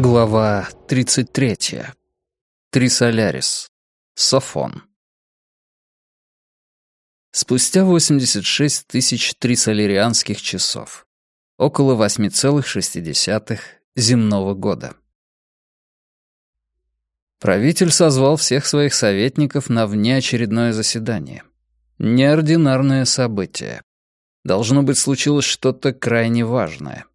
Глава 33. Трисолярис. Софон. Спустя 86 тысяч трисоларианских часов. Около 8,6 земного года. Правитель созвал всех своих советников на внеочередное заседание. Неординарное событие. Должно быть, случилось что-то крайне важное.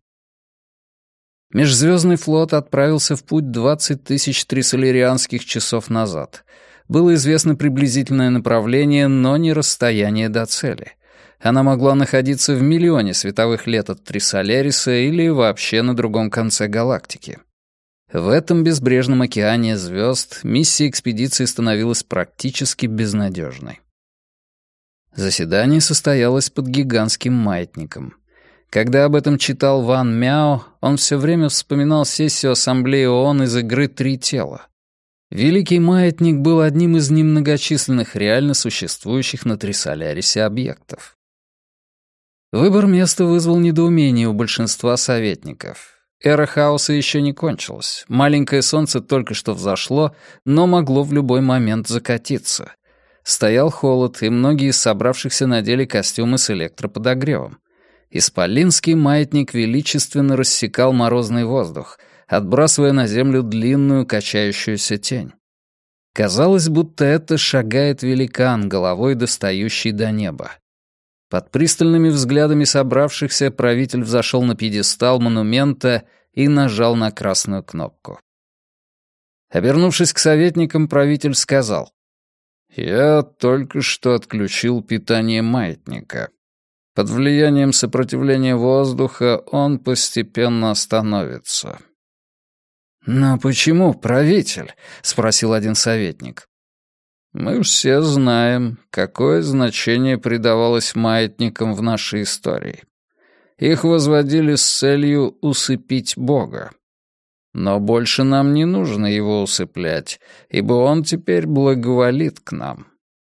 Межзвездный флот отправился в путь 20 тысяч трисоларианских часов назад. Было известно приблизительное направление, но не расстояние до цели. Она могла находиться в миллионе световых лет от Трисоляриса или вообще на другом конце галактики. В этом безбрежном океане звезд миссия экспедиции становилась практически безнадежной. Заседание состоялось под гигантским маятником. Когда об этом читал Ван Мяо, он все время вспоминал сессию Ассамблеи ООН из игры «Три тела». Великий маятник был одним из немногочисленных реально существующих на Трисолярисе объектов. Выбор места вызвал недоумение у большинства советников. Эра хаоса еще не кончилась. Маленькое солнце только что взошло, но могло в любой момент закатиться. Стоял холод, и многие из собравшихся надели костюмы с электроподогревом. Исполинский маятник величественно рассекал морозный воздух, отбрасывая на землю длинную качающуюся тень. Казалось, будто это шагает великан, головой достающий до неба. Под пристальными взглядами собравшихся правитель взошел на пьедестал монумента и нажал на красную кнопку. Обернувшись к советникам, правитель сказал: «Я только что отключил питание маятника. Под влиянием сопротивления воздуха он постепенно остановится». «Но почему, правитель?» — спросил один советник. «Мы все знаем, какое значение придавалось маятникам в нашей истории. Их возводили с целью усыпить Бога. Но больше нам не нужно его усыплять, ибо он теперь благоволит к нам».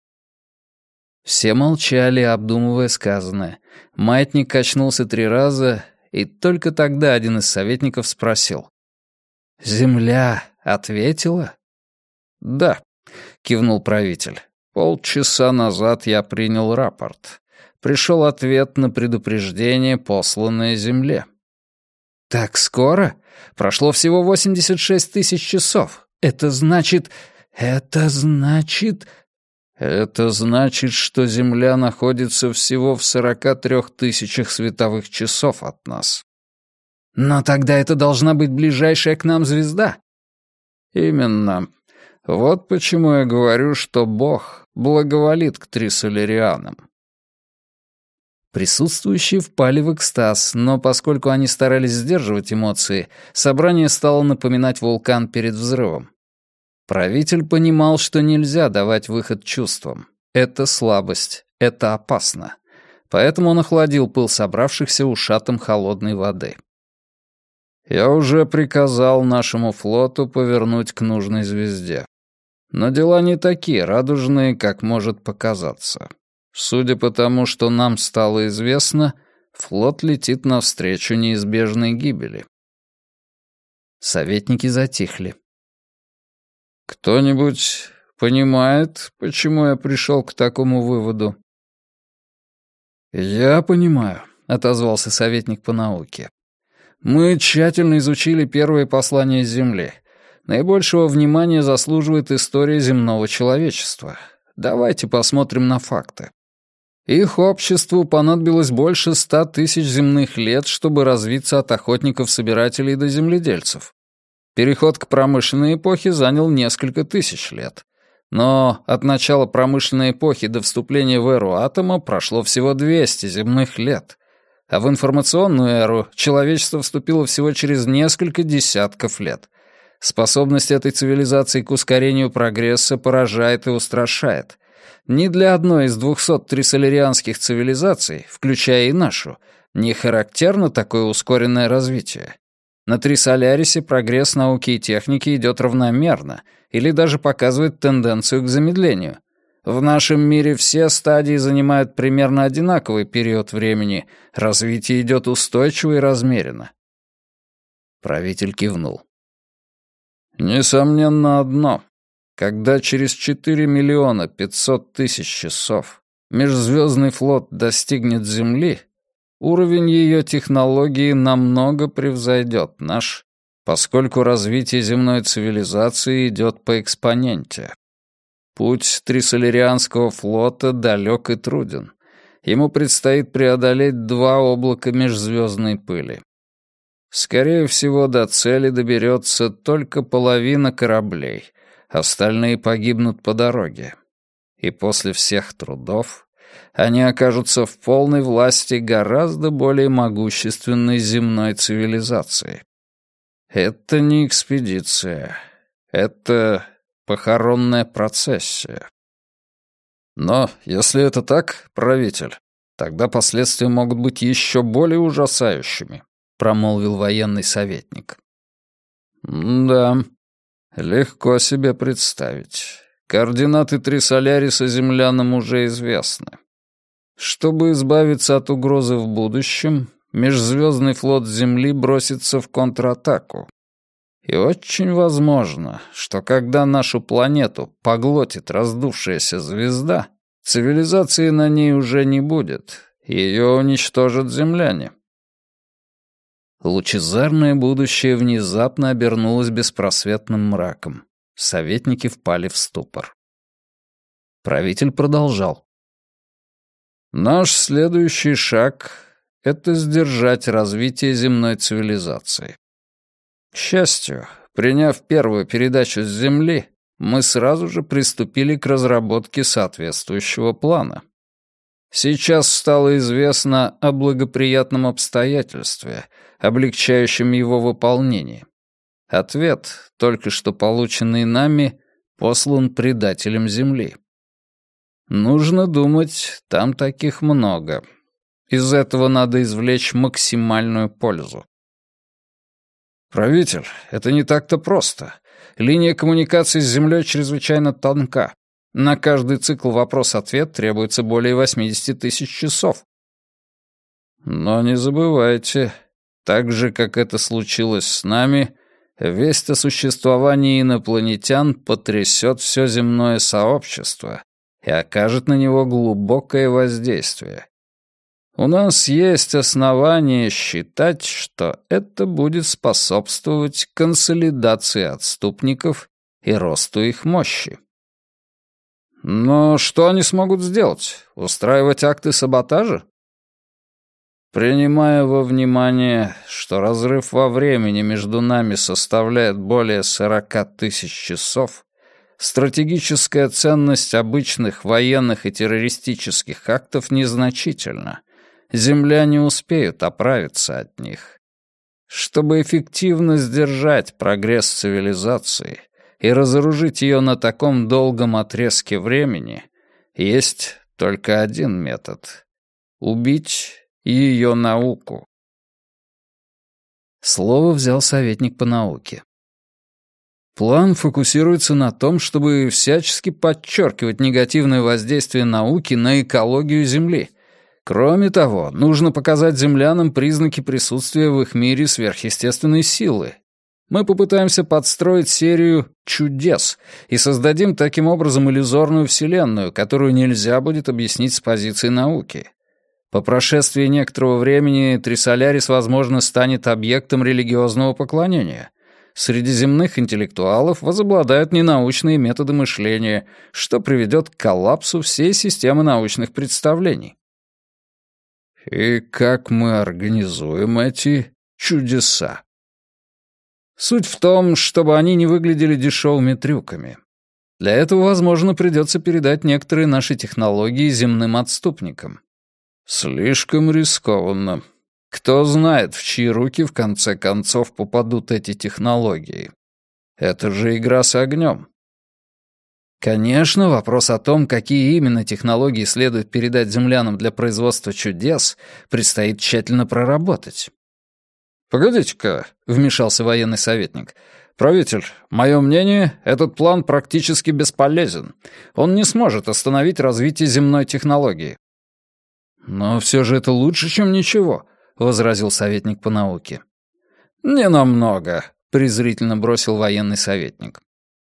Все молчали, обдумывая сказанное. Маятник качнулся 3 раза, и только тогда один из советников спросил: «Земля ответила?» «Да», — кивнул правитель. «Полчаса назад я принял рапорт. Пришел ответ на предупреждение, посланное Земле». «Так скоро? Прошло всего 86 тысяч часов. Это значит... Это значит, что Земля находится всего в 43 тысячах световых часов от нас». «Но тогда это должна быть ближайшая к нам звезда». «Именно. Вот почему я говорю, что Бог благоволит к трисоларианам». Присутствующие впали в экстаз, но поскольку они старались сдерживать эмоции, собрание стало напоминать вулкан перед взрывом. Правитель понимал, что нельзя давать выход чувствам. Это слабость, это опасно. Поэтому он охладил пыл собравшихся ушатом холодной воды. «Я уже приказал нашему флоту повернуть к нужной звезде. Но дела не такие радужные, как может показаться. Судя по тому, что нам стало известно, флот летит навстречу неизбежной гибели». Советники затихли. «Кто-нибудь понимает, почему я пришел к такому выводу?» «Я понимаю», — отозвался советник по науке. «Мы тщательно изучили первые послания с Земли. Наибольшего внимания заслуживает история земного человечества. Давайте посмотрим на факты. Их обществу понадобилось больше 100 тысяч земных лет, чтобы развиться от охотников-собирателей до земледельцев. Переход к промышленной эпохе занял несколько тысяч лет. Но от начала промышленной эпохи до вступления в эру атома прошло всего 200 земных лет. А в информационную эру человечество вступило всего через несколько десятков лет. Способность этой цивилизации к ускорению прогресса поражает и устрашает. Ни для одной из 200 трисоларианских цивилизаций, включая и нашу, не характерно такое ускоренное развитие. На Трисолярисе прогресс науки и техники идет равномерно или даже показывает тенденцию к замедлению. В нашем мире все стадии занимают примерно одинаковый период времени, развитие идет устойчиво и размеренно. Правитель кивнул. Несомненно одно. Когда через 4 миллиона 500 тысяч часов межзвездный флот достигнет Земли, уровень ее технологии намного превзойдет наш, поскольку развитие земной цивилизации идет по экспоненте. Путь Трисоларианского флота далек и труден. Ему предстоит преодолеть 2 облака межзвездной пыли. Скорее всего, до цели доберется только половина кораблей, остальные погибнут по дороге. И после всех трудов они окажутся в полной власти гораздо более могущественной земной цивилизации. Это не экспедиция, это похоронная процессия. Но если это так, правитель, тогда последствия могут быть еще более ужасающими, промолвил военный советник. Да, легко себе представить. Координаты Трисоляриса землянам уже известны. Чтобы избавиться от угрозы в будущем, межзвездный флот Земли бросится в контратаку. И очень возможно, что когда нашу планету поглотит раздувшаяся звезда, цивилизации на ней уже не будет, ее уничтожат земляне. Лучезарное будущее внезапно обернулось беспросветным мраком. Советники впали в ступор. Правитель продолжал. Наш следующий шаг — это сдержать развитие земной цивилизации. К счастью, приняв первую передачу с Земли, мы сразу же приступили к разработке соответствующего плана. Сейчас стало известно о благоприятном обстоятельстве, облегчающем его выполнение. Ответ, только что полученный нами, послан предателям Земли. Нужно думать, там таких много. Из этого надо извлечь максимальную пользу. «Правитель, это не так-то просто. Линия коммуникации с Землей чрезвычайно тонка. На каждый цикл вопрос-ответ требуется более 80 тысяч часов». Но не забывайте, так же, как это случилось с нами, весть о существовании инопланетян потрясет все земное сообщество и окажет на него глубокое воздействие. У нас есть основания считать, что это будет способствовать консолидации отступников и росту их мощи. Но что они смогут сделать? Устраивать акты саботажа? Принимая во внимание, что разрыв во времени между нами составляет более 40 тысяч часов, стратегическая ценность обычных военных и террористических актов незначительна. Земляне успеют оправиться от них. Чтобы эффективно сдержать прогресс цивилизации и разоружить ее на таком долгом отрезке времени, есть только один метод — убить ее науку. Слово взял советник по науке. План фокусируется на том, чтобы всячески подчеркивать негативное воздействие науки на экологию Земли. Кроме того, нужно показать землянам признаки присутствия в их мире сверхъестественной силы. Мы попытаемся подстроить серию чудес и создадим таким образом иллюзорную вселенную, которую нельзя будет объяснить с позиции науки. По прошествии некоторого времени Трисолярис, возможно, станет объектом религиозного поклонения. Среди земных интеллектуалов возобладают ненаучные методы мышления, что приведет к коллапсу всей системы научных представлений. И как мы организуем эти чудеса? Суть в том, чтобы они не выглядели дешевыми трюками. Для этого, возможно, придется передать некоторые наши технологии земным отступникам. Слишком рискованно. Кто знает, в чьи руки в конце концов попадут эти технологии. Это же игра с огнем. Конечно, вопрос о том, какие именно технологии следует передать землянам для производства чудес, предстоит тщательно проработать. «Погодите-ка», — вмешался военный советник. «Правитель, мое мнение, этот план практически бесполезен. Он не сможет остановить развитие земной технологии». «Но все же это лучше, чем ничего», — возразил советник по науке. «Не намного», — презрительно бросил военный советник.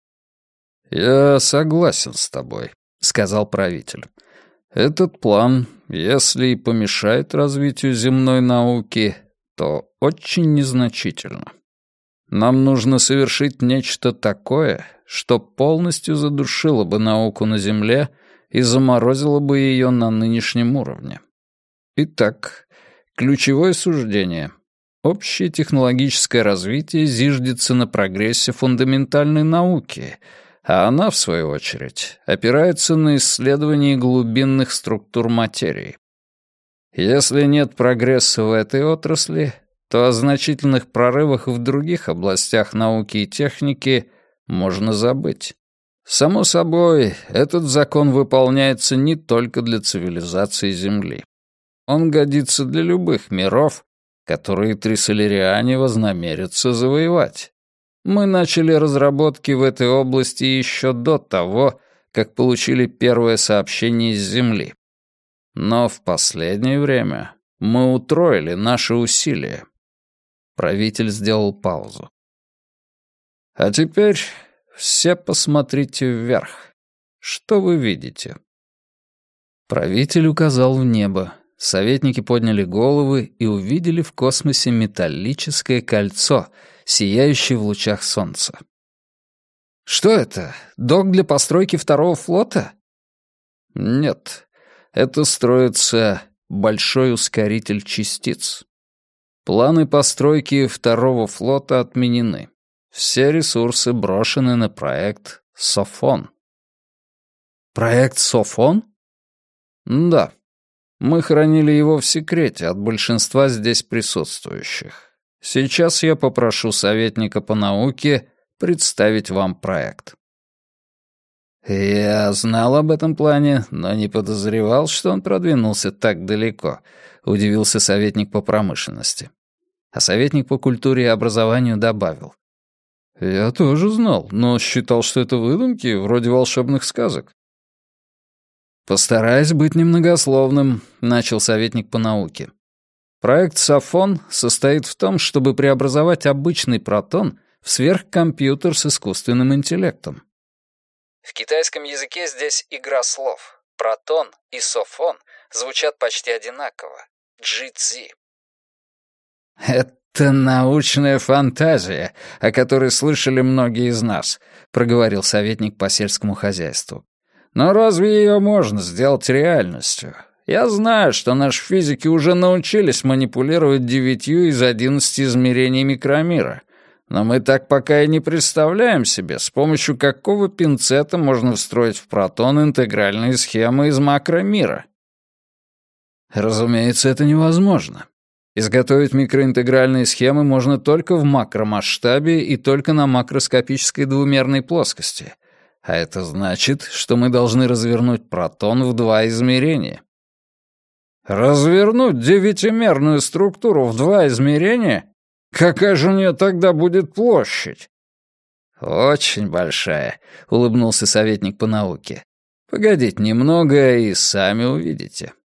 «Я согласен с тобой», — сказал правитель. «Этот план, если и помешает развитию земной науки, то очень незначительно. Нам нужно совершить нечто такое, что полностью задушило бы науку на Земле и заморозило бы ее на нынешнем уровне. Итак, ключевое суждение. Общее технологическое развитие зиждется на прогрессе фундаментальной науки, а она, в свою очередь, опирается на исследование глубинных структур материи. Если нет прогресса в этой отрасли, то о значительных прорывах в других областях науки и техники можно забыть. Само собой, этот закон выполняется не только для цивилизации Земли. Он годится для любых миров, которые трисолариане вознамерятся завоевать. Мы начали разработки в этой области еще до того, как получили первое сообщение с Земли. Но в последнее время мы утроили наши усилия. Правитель сделал паузу. А теперь все посмотрите вверх. Что вы видите? Правитель указал в небо. Советники подняли головы и увидели в космосе металлическое кольцо, сияющее в лучах солнца. «Что это? Док для постройки второго флота?» «Нет, это строится большой ускоритель частиц. Планы постройки второго флота отменены. Все ресурсы брошены на проект «Софон». «Проект «Софон»?» «Да. Мы хранили его в секрете от большинства здесь присутствующих. Сейчас я попрошу советника по науке представить вам проект». «Я знал об этом плане, но не подозревал, что он продвинулся так далеко», — удивился советник по промышленности. А советник по культуре и образованию добавил. «Я тоже знал, но считал, что это выдумки, вроде волшебных сказок». «Постараюсь быть немногословным», — начал советник по науке. «Проект «Софон» состоит в том, чтобы преобразовать обычный протон в сверхкомпьютер с искусственным интеллектом». В китайском языке здесь игра слов. Протон и софон звучат почти одинаково. Джи-цзи. «Это научная фантазия, о которой слышали многие из нас», — проговорил советник по сельскому хозяйству. «Но разве ее можно сделать реальностью? Я знаю, что наши физики уже научились манипулировать 9 из 11 измерений микромира. Но мы так пока и не представляем себе, с помощью какого пинцета можно встроить в протон интегральные схемы из макромира». «Разумеется, это невозможно. Изготовить микроинтегральные схемы можно только в макромасштабе и только на макроскопической двумерной плоскости. А это значит, что мы должны развернуть протон в 2 измерения». «Развернуть 9-мерную структуру в 2 измерения? Какая же у нее тогда будет площадь?» «Очень большая», — улыбнулся советник по науке. «Погодите немного и сами увидите».